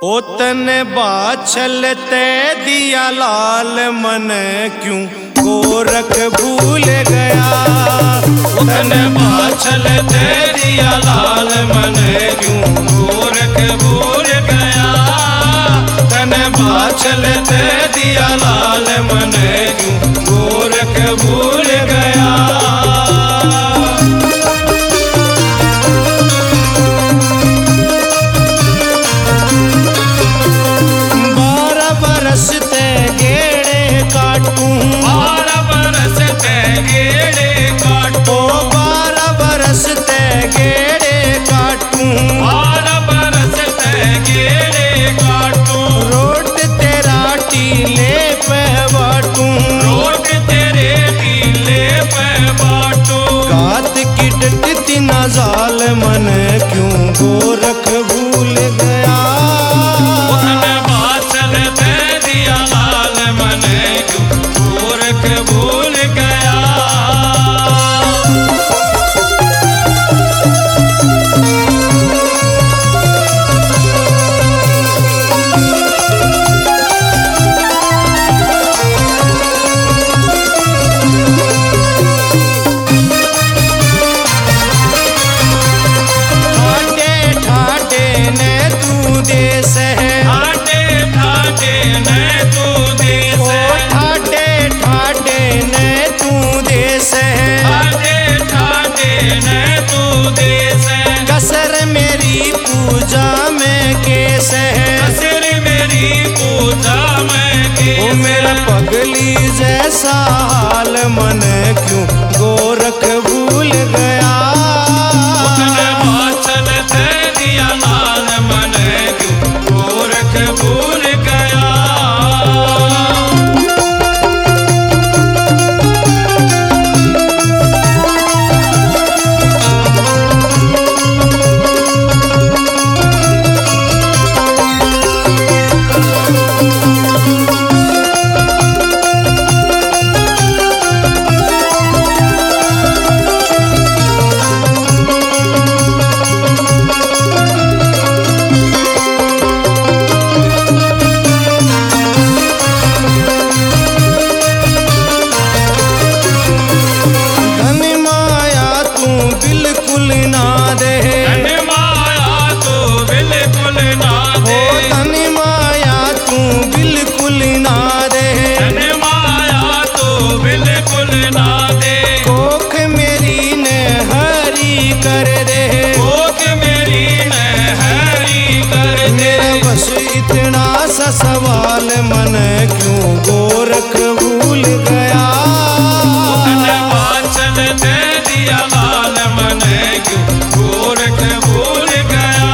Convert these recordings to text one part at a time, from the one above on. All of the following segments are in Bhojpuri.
ओतने बाछलते दिया लाल मन क्यों गोरख भूल गया। ओतने बाछलते दिया लाल मन क्यों गोरख भूल गया। तने बाछलते दिया लाल मन क्यों गोरख भूल गया। 12 बरस ते गेड़े काटूं। 12 बरस ते गेड़े काटूं। 12 बरस ते गेड़े काटूं। 12 बरस ते गेड़े काटूं। रोट तेरा टीले पे बाटूं। रोट तेरे टीले पे बाटूं। गात की डटती ना जाल मन क्यों गोरख भूल गया। भूल गया। ठाटे ठाटे ने तू देश है। ठाटे ठाटे ने तू देश है। ठाटे ठाटे ने तू देश है। ठाटे ठाटे ने तू देश है। कसर मेरी पूजा में केस है। कसर मेरी पूजा में केस। वो मेरा पगली जैसा हाल मन क्यों गोरख भूल गया। दिया लाल मन क्यों गोरख भूल गया। बिल्कुल ना दे। धन माया तू बिल्कुल ना दे। धन माया तू बिल्कुल ना दे। धन माया तू बिल्कुल ना दे। कोख मेरी ने हरी कर दे। कोख मेरी ने हरी कर दे। मेरा बस इतना सा सवाल मन क्यों गोरख भूल गया। दिया लाल मन क्यों गोरख भूल गया।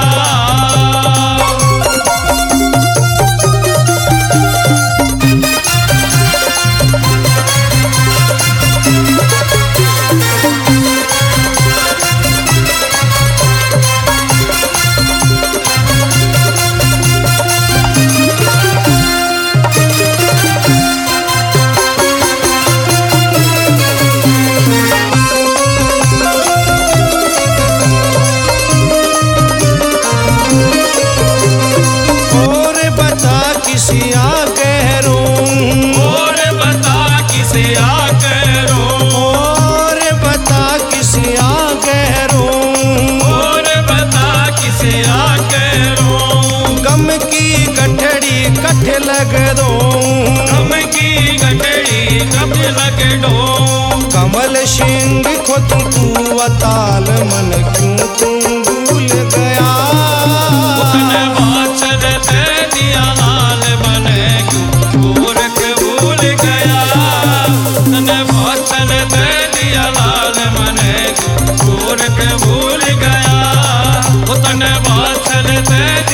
किसी आके रोऊं। और बता किसी आके रोऊं। और बता किसी आके रोऊं। और बता किसी आके रोऊं। गम की गठड़ी कठ लग दो। गम की गठड़ी कठ लग दो। कमल सिंह को तू अताल मन क्यों तुम भूल गया। दिया लाल मन क्यों गोरख भूल गया। तने बाछल दे दिया लाल मन क्यों गोरख भूल गया। तने बाछल दे